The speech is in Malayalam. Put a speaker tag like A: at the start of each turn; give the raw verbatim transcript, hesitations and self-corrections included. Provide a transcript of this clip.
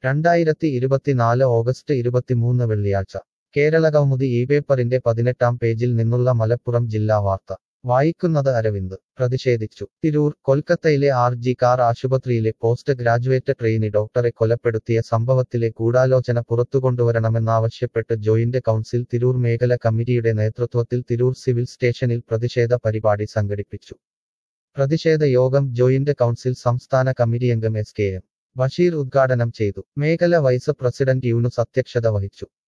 A: രണ്ടായിരത്തി ഇരുപത്തിനാല് ഓഗസ്റ്റ് ഇരുപത്തിമൂന്ന് വെള്ളിയാഴ്ച കേരളകൗമുദി ഈ പേപ്പറിന്റെ പതിനെട്ടാം പേജിൽ നിന്നുള്ള മലപ്പുറം ജില്ലാ വാർത്ത വായിക്കുന്നത് അരവിന്ദ് പ്രതിഷേധിച്ചു തിരൂർ കൊൽക്കത്തയിലെ ആർ ജി കാർ ആശുപത്രിയിലെ പോസ്റ്റ് ഗ്രാജുവേറ്റ് ട്രെയിനി ഡോക്ടറെ കൊലപ്പെടുത്തിയ സംഭവത്തിലെ ഗൂഢാലോചന പുറത്തുകൊണ്ടുവരണമെന്നാവശ്യപ്പെട്ട് ജോയിന്റ് കൗൺസിൽ തിരൂർ മേഖല കമ്മിറ്റിയുടെ നേതൃത്വത്തിൽ തിരൂർ സിവിൽ സ്റ്റേഷനിൽ പ്രതിഷേധ പരിപാടി സംഘടിപ്പിച്ചു പ്രതിഷേധ യോഗം ജോയിന്റ് കൗൺസിൽ സംസ്ഥാന കമ്മിറ്റിയംഗം എസ് കെ എം ബഷീർ ഉദ്ഘാടനം ചെയ്തു മേഖല വൈസ് പ്രസിഡന്റ് യൂനുസ് അധ്യക്ഷത വഹിച്ചു